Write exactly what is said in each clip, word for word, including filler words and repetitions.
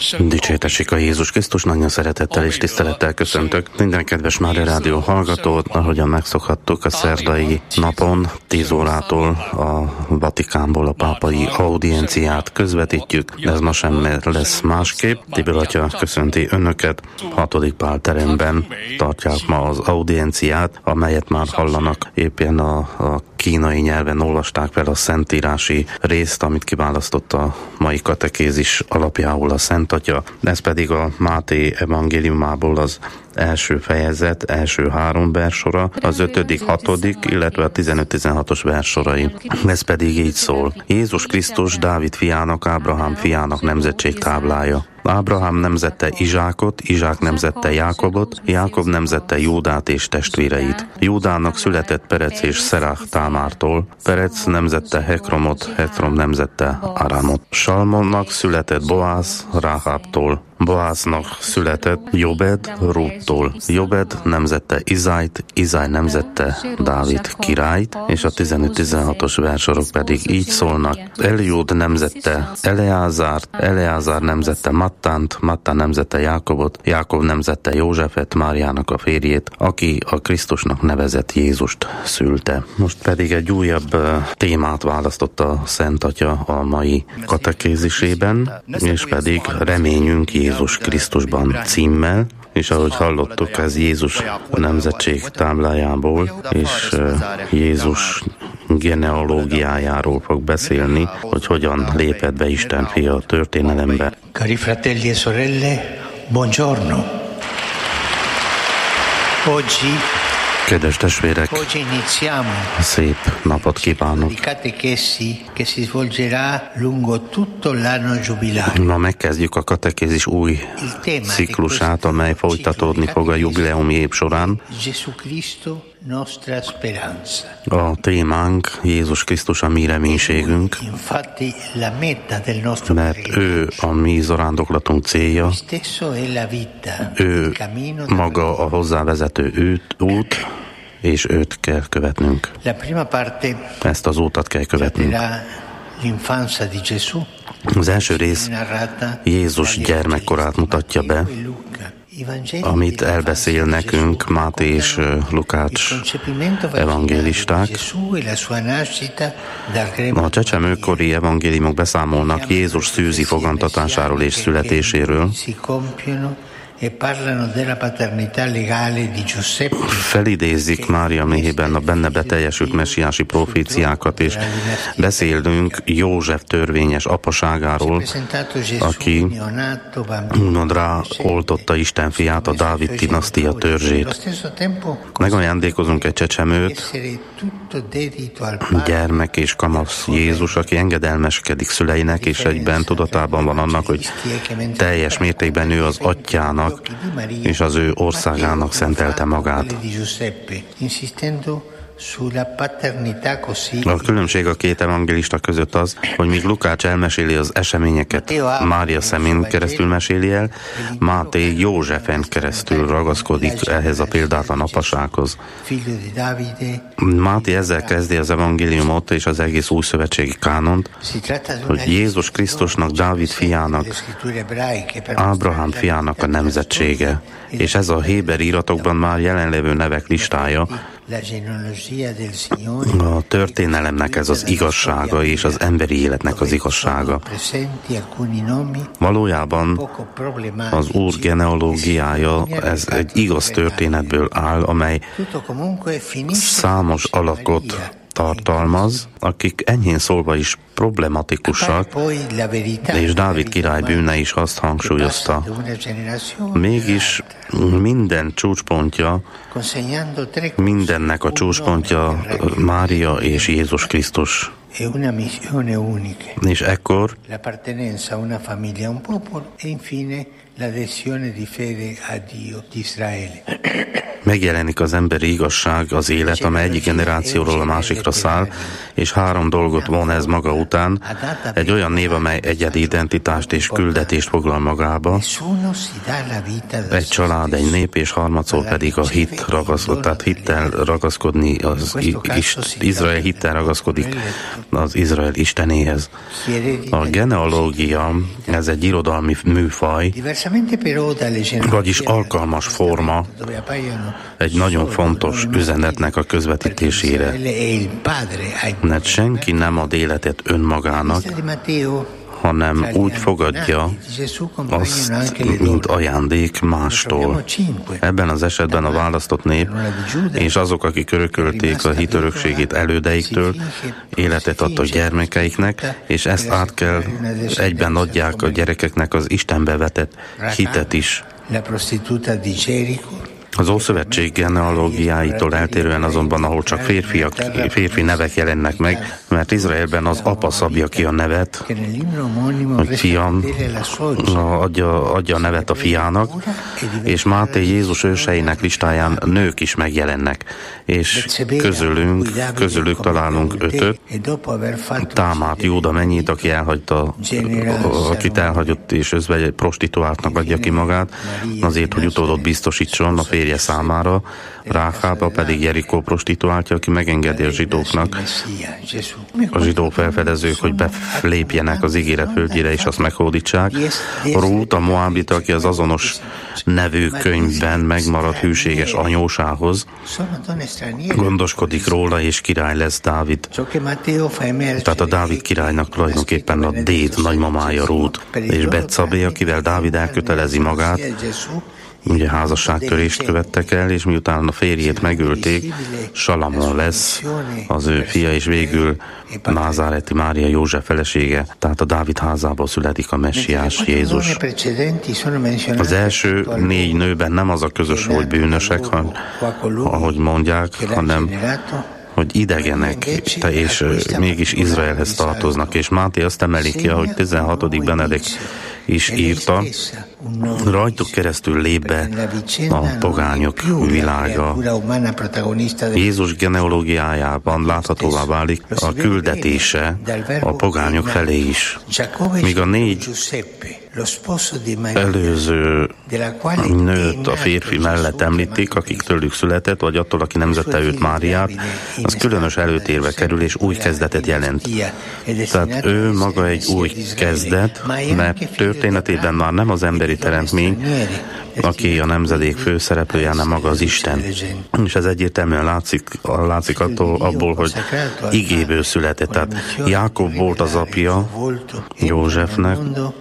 Dicsértessék a Jézus Krisztus, nagyon szeretettel és tisztelettel köszöntök minden kedves Mária Rádió hallgatót, ahogyan megszokhattuk a szerdai napon, tíz órától a Vatikánból a pápai audienciát közvetítjük. Ez ma sem lesz másképp. Tibor atya köszönti önöket. Hatodik Pál teremben tartják ma az audienciát, amelyet már hallanak. Éppen a, a kínai nyelven olvasták fel a szentírási részt, amit kiválasztott a mai katekézis alapjául a Szent Atya. Ez pedig a Máté evangéliumából az első fejezet, első három versora, az ötödik, hatodik, illetve a tizenöt-tizenhatos versorai. Ez pedig így szól. Jézus Krisztus Dávid fiának, Ábrahám fiának nemzetségtáblája. Ábrahám nemzette Izsákot, Izsák nemzette Jákobot, Jákob nemzette Júdát és testvéreit. Júdának született Perec és Szerach Támártól, Perec nemzette Hekromot, Hekrom nemzette Aramot. Salmonnak született Boáz Ráhábtól, Boáznak született Jobed Rúttól, Jobed nemzette Izájt, Izáj nemzette Dávid királyt, és a tizenöt-tizenhatos versorok pedig így szólnak. Eliud nemzette Eleázárt, Eleázár nemzette Mattánt, Mattán nemzette Jákobot, Jákob nemzette Józsefet, Máriának a férjét, aki a Krisztusnak nevezett Jézust szülte. Most pedig egy újabb témát választott a Szent Atya a mai katekézisében, és pedig reményünk Jézus Krisztusban címmel, és ahogy hallottuk, ez Jézus nemzetség táblájából, és Jézus genealógiájáról fog beszélni, hogy hogyan lépett be Isten fia a történelembe. Cari fratelli e sorelle, buongiorno. Oggi Kedves testvérek, szép napot kívánok! Ma megkezdjük a katekézis új ciklusát, amely folytatódni fog a jubileumi év során. A témánk Jézus Krisztus a mi reménységünk, mert ő a mi zarándoklatunk célja, ő maga a hozzávezető út, és őt kell követnünk. Ezt az útat kell követnünk. Az első rész Jézus gyermekkorát mutatja be, amit elbeszél nekünk Máté és Lukács evangélisták. A csecsemőkori evangéliumok beszámolnak Jézus szűzi fogantatásáról és születéséről. Felidézik Mária méhében a benne beteljesült messiási proféciákat, és beszélünk József törvényes apaságáról, aki úgymond ráoltotta Isten fiát, a Dávid dinasztia törzsét. Megajándékozunk egy csecsemőt, gyermek és kamasz Jézus, aki engedelmeskedik szüleinek, és egyben tudatában van annak, hogy teljes mértékben ő az atyának és az ő országának szentelte magát. A különbség a két evangélista között az, hogy míg Lukács elmeséli az eseményeket, Mária szemén keresztül meséli el, Máté Józsefen keresztül ragaszkodik ehhez a példátlan apasághoz. Máté ezzel kezdi az evangéliumot és az egész új szövetségi kánont, hogy Jézus Krisztusnak, Dávid fiának, Ábrahám fiának a nemzetsége, és ez a héber íratokban már jelenlévő nevek listája. A történelemnek ez az igazsága, és az emberi életnek az igazsága. Valójában az Úr genealógiája, ez egy igaz történetből áll, amely számos alakot tartalmaz, akik enyhén szólva is problematikusak, és Dávid király bűne is azt hangsúlyozta. Mégis minden csúcspontja, mindennek a csúcspontja Mária és Jézus Krisztus. És ekkor Megjelenik az emberi igazság, az élet, amely egyik generációról a másikra száll, és három dolgot von ez maga után. Egy olyan név, amely egyedi identitást és küldetést foglal magába. Egy család, egy nép, és harmadszor pedig a hit ragaszkod, tehát hittel ragaszkodni, az Izrael hittel ragaszkodik az Izrael Istenéhez. A genealógia, ez egy irodalmi műfaj, vagyis alkalmas forma egy nagyon fontos üzenetnek a közvetítésére. Mert senki nem ad életet önmagának, hanem úgy fogadja azt, mint ajándék mástól. Ebben az esetben a választott nép és azok, akik örökölték a hit örökségét elődeiktől, életet adtak gyermekeiknek, és ezt át kell, egyben adják a gyerekeknek az Istenbe vetett hitet is. Az Ószövetség genealógiáitól eltérően azonban, ahol csak férfiak, férfi nevek jelennek meg, mert Izraelben az apa szabja ki a nevet, hogy fiam adja, adja a nevet a fiának, és Máté Jézus őseinek listáján nők is megjelennek, és közülünk, közülük találunk ötöt, Támát, Júda mennyit, aki elhagyta, akit elhagyott és özvegy prostituáltnak adja ki magát, azért, hogy utódot biztosítson a férje számára, Ráhába pedig Jerikó prostituáltja, aki megengedi a zsidóknak, a zsidó felfedezők, hogy belépjenek az ígéret földjére és azt meghódítsák. Rút, a moábita, aki az azonos nevű könyvben megmaradt hűséges anyósához, gondoskodik róla, és király lesz Dávid. Tehát a Dávid királynak tulajdonképpen a déd nagymamája Rút, és Betszabé, akivel Dávid elkötelezi magát, ugye házasságtörést követtek el, és miután a férjét megölték, Salamon lesz az ő fia, és végül Názáreti Mária József felesége, tehát a Dávid házából születik a messiás Jézus. Az első négy nőben nem az a közös, hogy bűnösek, han, ahogy mondják, hanem hogy idegenek, és mégis Izraelhez tartoznak. És Máté azt emeli ki, ahogy tizenhatodik Benedek is írta, rajtuk keresztül lép be a pogányok világa. Jézus genealógiájában láthatóvá válik a küldetése a pogányok felé is. Míg a négy előző nőt a férfi mellett említik, akik tőlük született, vagy attól, aki nemzette őt, Máriát, az különös előtérbe kerül, és új kezdetet jelent. Tehát ő maga egy új kezdet, mert történetében már nem az emberi teremtmény, aki a nemzedék főszereplője, hanem maga az Isten. És ez egyértelműen látszik, látszik attól, abból, hogy igéből született. Tehát Jákob volt az apja Józsefnek,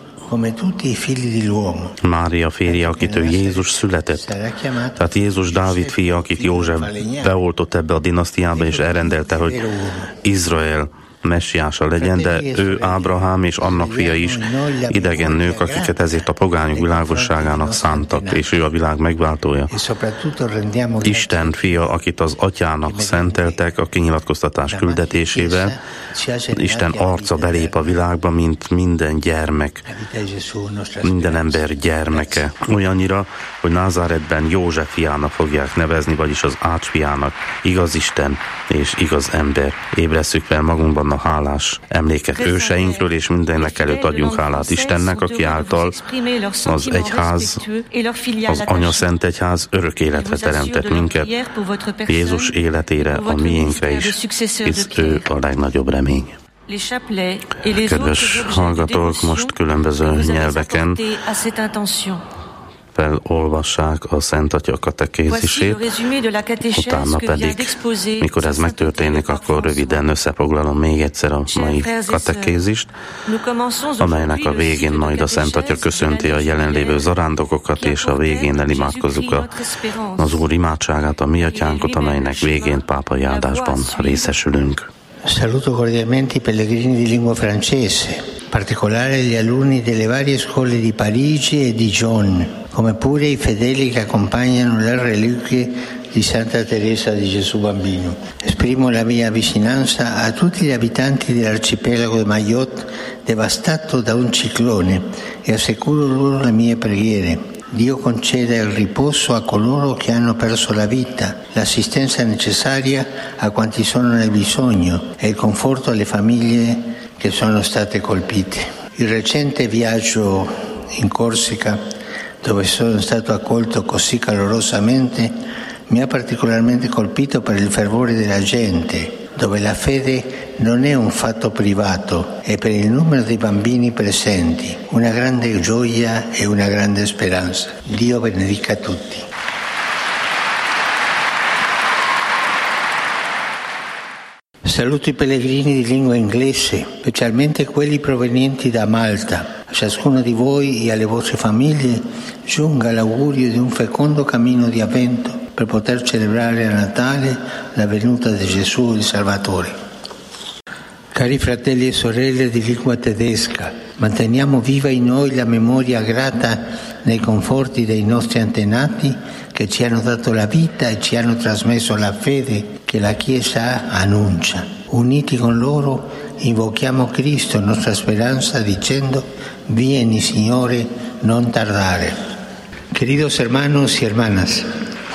Mária férje, akitől Jézus született. Tehát Jézus Dávid fia, akit József beoltott ebbe a dinasztiába, és elrendelte, hogy Izrael messiása legyen, de ő Ábrahám és annak fia is idegen nők, akiket ezért a pogányok világosságának szántak, és ő a világ megváltója. Isten fia, akit az atyának szenteltek a kinyilatkoztatás küldetésével, Isten arca belép a világba, mint minden gyermek, minden ember gyermeke. Olyannyira, hogy Názáretben József fiának fogják nevezni, vagyis az Ács fiának, igaz Isten és igaz ember. Ébresszük fel magunkban a hálás emléket őseinkről, és mindennek előtt adjunk hálát Istennek, aki által az egyház, az Anya Szent Egyház örök életre teremtett minket, Jézus életére, a miénkre is, hisz ő a legnagyobb remény. Kedves hallgatók, most különböző nyelveken felolvassák a Szent Atya katekézisét, utána pedig, mikor ez megtörténik, akkor röviden összefoglalom még egyszer a mai katekézist, amelynek a végén majd a Szent Atya köszönti a jelenlévő zarándokokat, és a végén elimádkozzuk az Úr imádságát, a mi atyánkot, amelynek végén pápai áldásban részesülünk. Saluto cordialmente i pellegrini di lingua francese, in particolare gli alunni delle varie scuole di Parigi e Dijon, come pure i fedeli che accompagnano le reliquie di Santa Teresa di Gesù Bambino. Esprimo la mia vicinanza a tutti gli abitanti dell'arcipelago di Mayotte devastato da un ciclone e assicuro loro le mie preghiere. Dio conceda il riposo a coloro che hanno perso la vita, l'assistenza necessaria a quanti sono nel bisogno e il conforto alle famiglie che sono state colpite. Il recente viaggio in Corsica, dove sono stato accolto così calorosamente, mi ha particolarmente colpito per il fervore della gente, dove la fede non è un fatto privato, e per il numero di bambini presenti, una grande gioia e una grande speranza. Dio benedica tutti. Saluto i pellegrini di lingua inglese, specialmente quelli provenienti da Malta. A ciascuno di voi e alle vostre famiglie giunga l'augurio di un fecondo cammino di avvento per poter celebrare a Natale la venuta di Gesù il Salvatore. Cari fratelli e sorelle di lingua tedesca, manteniamo viva in noi la memoria grata nei conforti dei nostri antenati che ci hanno dato la vita e ci hanno trasmesso la fede che la Chiesa annuncia. Uniti con loro invochiamo Cristo, nostra speranza, dicendo: vieni, Signore, non tardare. Queridos hermanos y hermanas,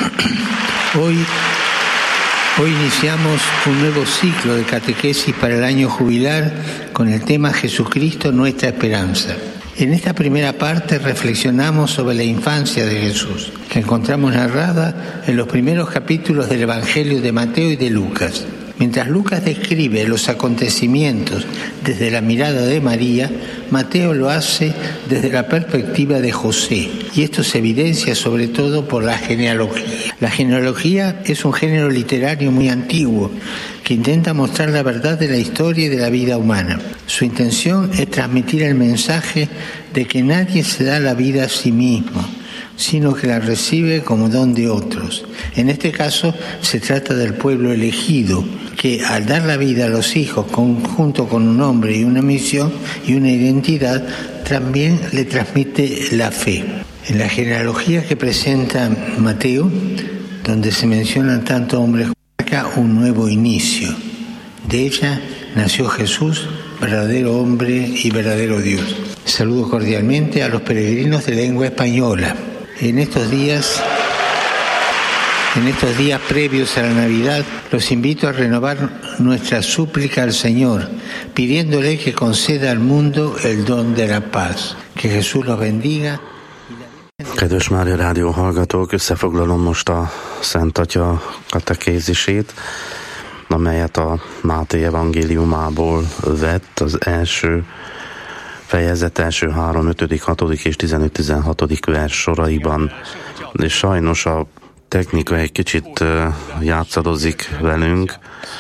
hoy, hoy iniciamos un nuevo ciclo de catequesis para el año jubilar con el tema Jesucristo, nuestra esperanza. En esta primera parte reflexionamos sobre la infancia de Jesús, que encontramos narrada en los primeros capítulos del Evangelio de Mateo y de Lucas. Mientras Lucas describe los acontecimientos desde la mirada de María, Mateo lo hace desde la perspectiva de José, y esto se evidencia sobre todo por la genealogía. La genealogía es un género literario muy antiguo que intenta mostrar la verdad de la historia y de la vida humana. Su intención es transmitir el mensaje de que nadie se da la vida a sí mismo, sino que la recibe como don de otros. En este caso se trata del pueblo elegido, que al dar la vida a los hijos con, junto con un nombre y una misión y una identidad, también le transmite la fe. En la genealogía que presenta Mateo, donde se mencionan tantos hombres, marca un nuevo inicio. De ella nació Jesús, verdadero hombre y verdadero Dios. Saludo cordialmente a los peregrinos de lengua española. En estos días, en estos días previos a la Navidad, los invito a renovar nuestra súplica al Señor, pidiéndole que conceda al mundo el don de la paz. Que Jesús los bendiga. Kedves Mária Rádió hallgatók, összefoglalom most a Szent Atya katekézisét, amelyet a Máté evangéliumából vett, az első fejezet első három, ötödik, hatodik és tizenöt-tizenhatodik vers soraiban, és sajnos a technika egy kicsit játszadozik velünk,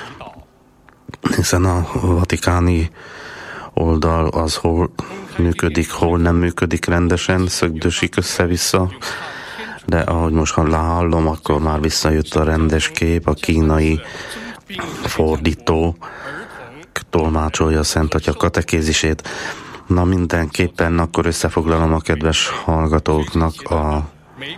hiszen a vatikáni oldal az hol működik, hol nem működik rendesen, szögdösik össze-vissza, de ahogy most hallom, akkor már visszajött a rendes kép, a kínai fordító tolmácsolja a Szent Atya katekézisét. Na mindenképpen akkor összefoglalom a kedves hallgatóknak a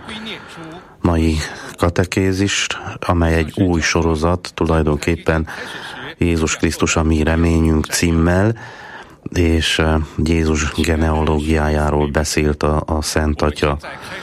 mai katekézist, amely egy új sorozat, tulajdonképpen Jézus Krisztus a mi reményünk címmel, és Jézus genealógiájáról beszélt a, a Szent Atya.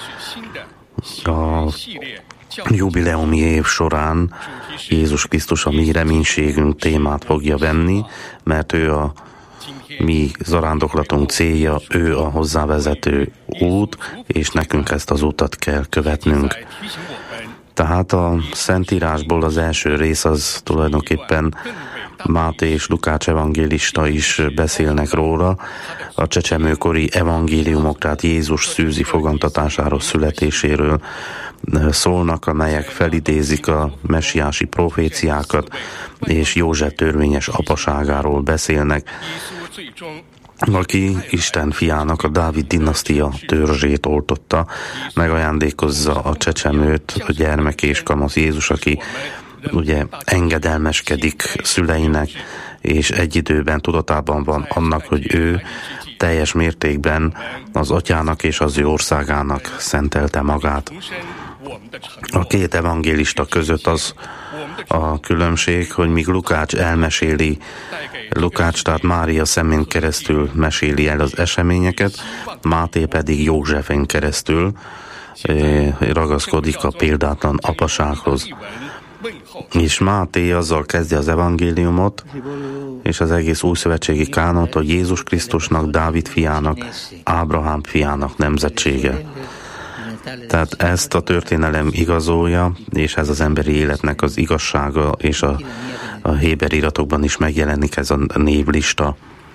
A jubileumi év során Jézus Krisztus a mi reménységünk témát fogja venni, mert ő a mi zarándoklatunk célja, ő a hozzávezető út, és nekünk ezt az utat kell követnünk. Tehát a Szentírásból az első rész az tulajdonképpen Máté és Lukács evangélista is beszélnek róla. A csecsemőkori evangéliumok, tehát Jézus szűzi fogantatásáról, születéséről szólnak, amelyek felidézik a messiási proféciákat, és József törvényes apaságáról beszélnek, aki Isten fiának, a Dávid dinasztia törzsét oltotta, megajándékozza a csecsemőt, a gyermek és kamasz Jézus, aki ugye engedelmeskedik szüleinek, és egy időben tudatában van annak, hogy ő teljes mértékben az atyának és az ő országának szentelte magát. A két evangélista között az a különbség, hogy míg Lukács elmeséli, Lukács, tehát Mária szemén keresztül meséli el az eseményeket, Máté pedig Józsefen keresztül, ragaszkodik a példátlan apasághoz. És Máté azzal kezdi az evangéliumot, és az egész újszövetségi kánont, hogy Jézus Krisztusnak, Dávid fiának, Ábrahám fiának nemzetsége. Tehát ezt a történelem igazolja, és ez az emberi életnek az igazsága, és a, a héber iratokban is megjelenik ez a névlista.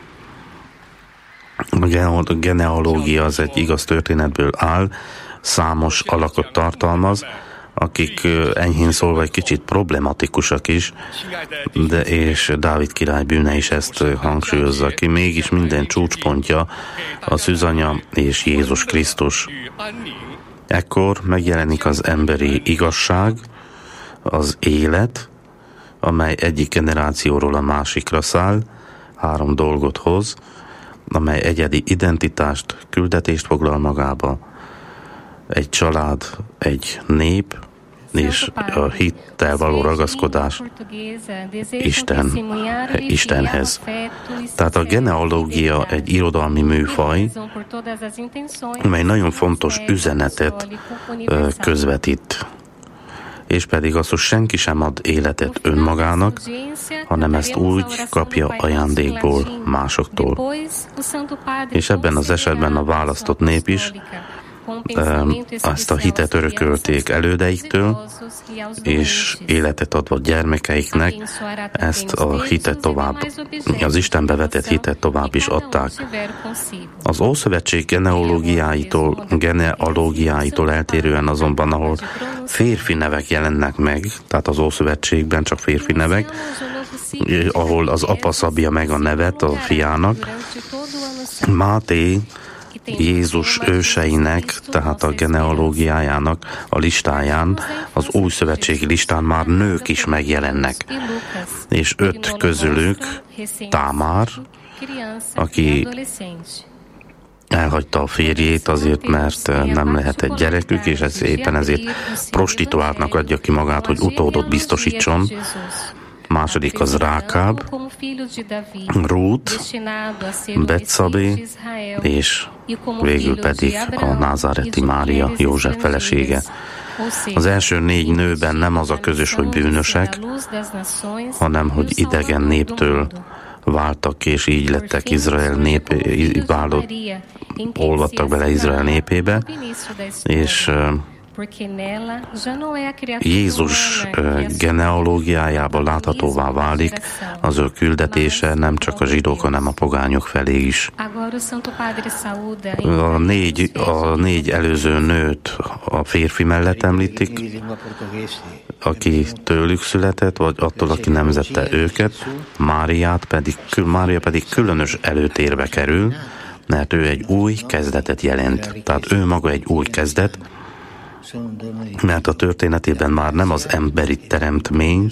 A genealógia az egy igaz történetből áll, számos alakot tartalmaz, akik enyhén szólva egy kicsit problematikusak is, de és Dávid király bűne is ezt hangsúlyozza ki. Mégis minden csúcspontja a szűzanya és Jézus Krisztus. Ekkor megjelenik az emberi igazság, az élet, amely egyik generációról a másikra száll, három dolgot hoz, amely egyedi identitást, küldetést foglal magába, egy család, egy nép, és a hittel való ragaszkodás Isten, Istenhez. Tehát a genealógia egy irodalmi műfaj, mely nagyon fontos üzenetet közvetít. És pedig az, hogy senki sem ad életet önmagának, hanem ezt úgy kapja ajándékból másoktól. És ebben az esetben a választott nép is ezt a hitet örökölték elődeiktől, és életet adva gyermekeiknek ezt a hitet tovább, az Istenbe vetett hitet tovább is adták. Az Ószövetség genealógiáitól, genealógiáitól eltérően azonban, ahol férfi nevek jelennek meg, tehát az Ószövetségben csak férfi nevek, ahol az apa szabja meg a nevet a fiának, Máté Jézus őseinek, tehát a genealógiájának a listáján, az új szövetségi listán már nők is megjelennek. És öt közülük Támár, aki elhagyta a férjét azért, mert nem lehet egy gyerekük, és ez éppen ezért prostituáltnak adja ki magát, hogy utódot biztosítson. Második az Rákáb, Rút, Betszabé, és végül pedig a názáreti Mária, József felesége. Az első négy nőben nem az a közös, hogy bűnösek, hanem hogy idegen néptől váltak, és így lettek Izrael népé, válott, olvadtak bele Izrael népébe, és Jézus genealógiájában láthatóvá válik az ő küldetése nem csak a zsidók, hanem a pogányok felé is. A négy, a négy előző nőt a férfi mellett említik, aki tőlük született, vagy attól, aki nemzette őket. Máriát pedig, Mária pedig különös előtérbe kerül, mert ő egy új kezdetet jelent. Tehát ő maga egy új kezdet, mert a történetében már nem az emberi teremtmény,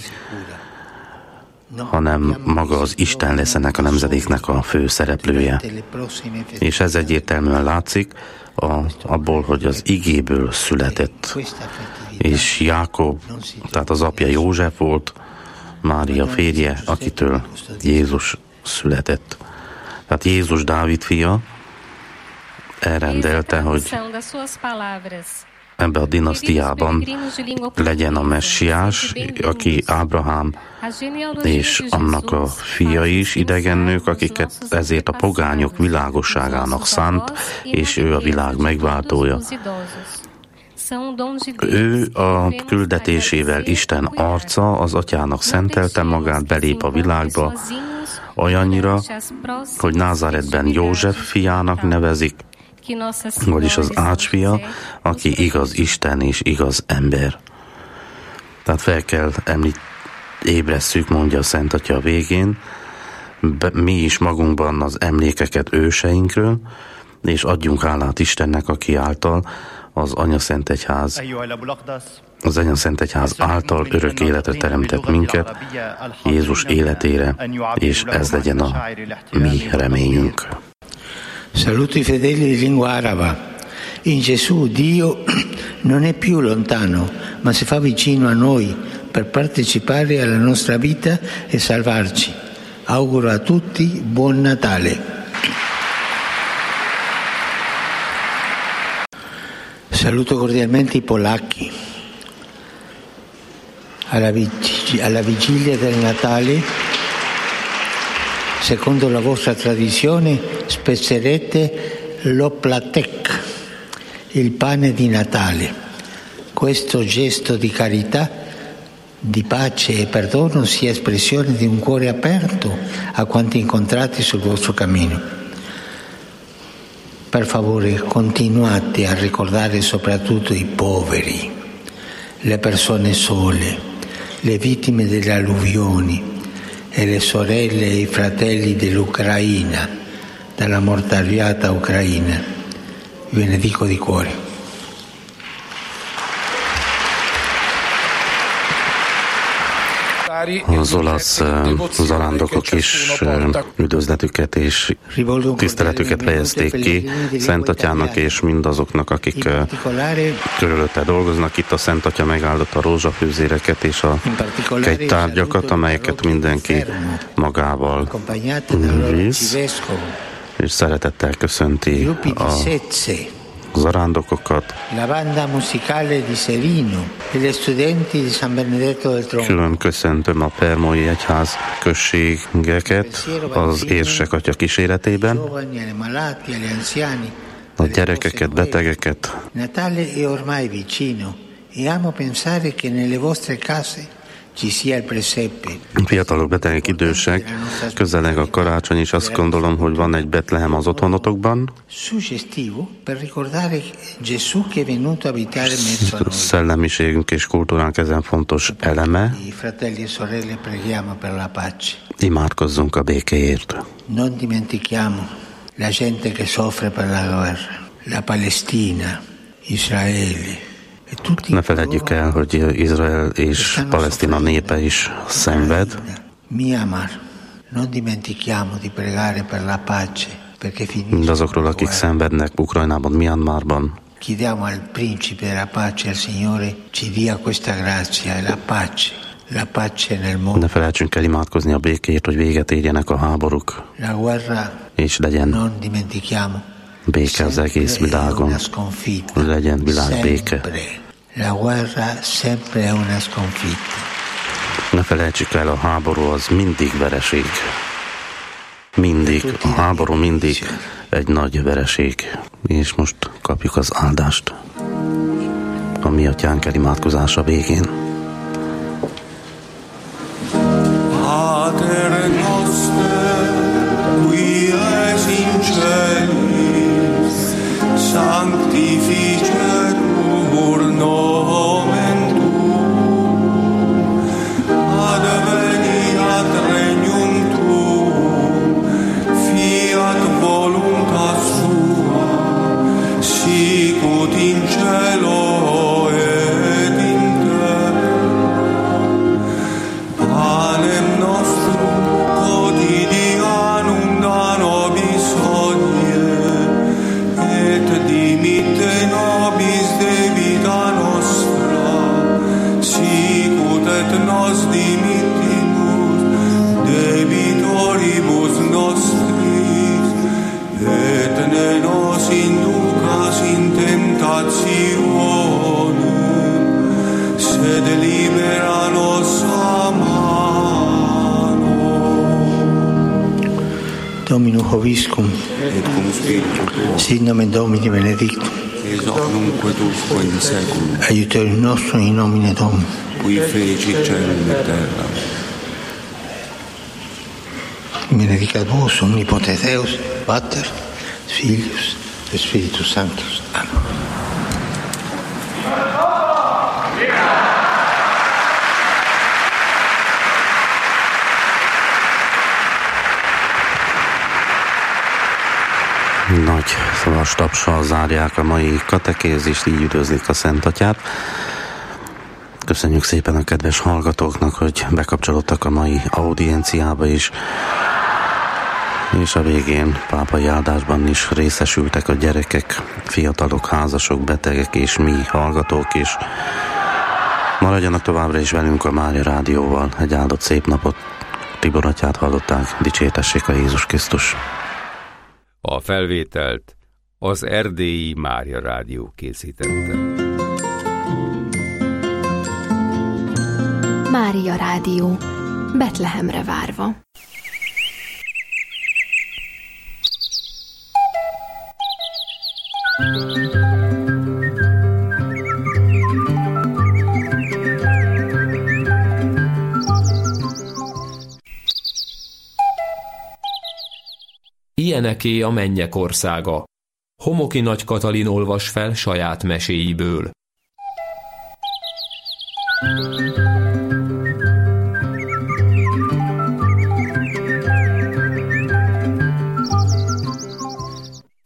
hanem maga az Isten lesz ennek a nemzedéknek a fő szereplője. És ez egyértelműen látszik a, abból, hogy az igéből született. És Jákob, tehát az apja József volt, Mária férje, akitől Jézus született. Tehát Jézus Dávid fia elrendelte, hogy ebbe a dinasztiában legyen a messiás, aki Ábrahám és annak a fia is, idegen nők, akiket ezért a pogányok világosságának szánt, és ő a világ megváltója. Ő a küldetésével Isten arca, az atyának szentelte magát, belép a világba olyannyira, hogy Názáretben József fiának nevezik, vagyis az ácsfia, aki igaz Isten és igaz ember. Tehát fel kell említ, ébresszük, mondja a Szent Atya a végén, be, mi is magunkban az emlékeket őseinkről, és adjunk hálát Istennek, aki által az Anyaszentegyház, az Anyaszentegyház által örök életre teremtett minket, Jézus életére, és ez legyen a mi reményünk. Saluto i fedeli di lingua araba. In Gesù Dio non è più lontano, ma si fa vicino a noi per partecipare alla nostra vita e salvarci. Auguro a tutti buon Natale. Saluto cordialmente i polacchi. Alla, vig- alla vigilia del Natale, secondo la vostra tradizione, spezzerete l'oplatek, il pane di Natale. Questo gesto di carità, di pace e perdono sia espressione di un cuore aperto a quanti incontrate sul vostro cammino. Per favore, continuate a ricordare soprattutto i poveri, le persone sole, le vittime delle alluvioni e le sorelle e i fratelli dell'Ucraina, dalla mortariata ucraina. Ve ne dico di cuore. Az olasz zarándokok is üdvözletüket és tiszteletüket fejezték ki Szent Atyának és mindazoknak, akik körülötte dolgoznak. Itt a Szent Atya megáldotta a rózsafűzéreket és a kegytárgyakat, amelyeket mindenki magával visz, és szeretettel köszönti a zarándokokat. Külön köszöntöm a Permói Egyház községeket az érsek atya kíséretében, a gyerekeket, betegeket. Natale è ormai vicino e amo pensare che nelle vostre case ci sia il presepe. Fiatalok, betegek, idősek, közeleg a karácsony, és azt gondolom, hogy van egy Betlehem az otthonotokban. Szellemiségünk és kultúránk ezen fontos eleme. Imádkozzunk a békéért. Non dimentichiamo la gente che soffre per la guerra, la Palestina, Israele. Ne feledjük el, hogy Izrael és Palesztina népe is szenved. Mindazokról, akik szenvednek Ukrajnában, Myanmarban. Ne felejtsünk el imádkozni a békért, hogy véget érjenek a háborúk, és legyen béke az egész világon, hogy legyen világbéke. Ne felejtsük el, a háború az mindig vereség. Mindig, a háború mindig egy nagy vereség. És most kapjuk az áldást a mi atyánk imádkozása végén. Pater noster, qui es in celis, sanctificetur nomen tuum, adveniat regnum tuum, fiat voluntas tua, sicut in cielo et in terra. Panem nostrum quotidianum da nobis hodie, et dimitte nobis debita nostra, sicut et nos dimittimus debitoribus nostris, et ne nos inducas in tentationem, sed libera nos a malo. Dominum Hoviscum, et cum spiritu tuo, sit nomen Domini benedictum, ex hoc nunc et usque in seculum, aiuterium nostrum in nomine Domini. qui feci celum et terra. Benedicat vos omnipotens Deus, Pater, Filius et Spiritus Sanctus. Amen. Nagy szavas tapssal zárják a mai katekézist, így üdvözlik a Szent Atyát. Köszönjük szépen a kedves hallgatóknak, hogy bekapcsolódtak a mai audienciába is, és a végén pápai áldásban is részesültek a gyerekek, fiatalok, házasok, betegek és mi hallgatók is. Maradjanak továbbra is velünk a Mária Rádióval. Egy áldott szép napot. Tibor atyát hallották, dicsértessék a Jézus Krisztus. A felvételt Az Erdélyi Mária Rádió készítette. Mária Rádió, Betlehemre várva. Ilyeneké a mennyek országa. Homoki Nagy Katalin olvas fel saját meséiből.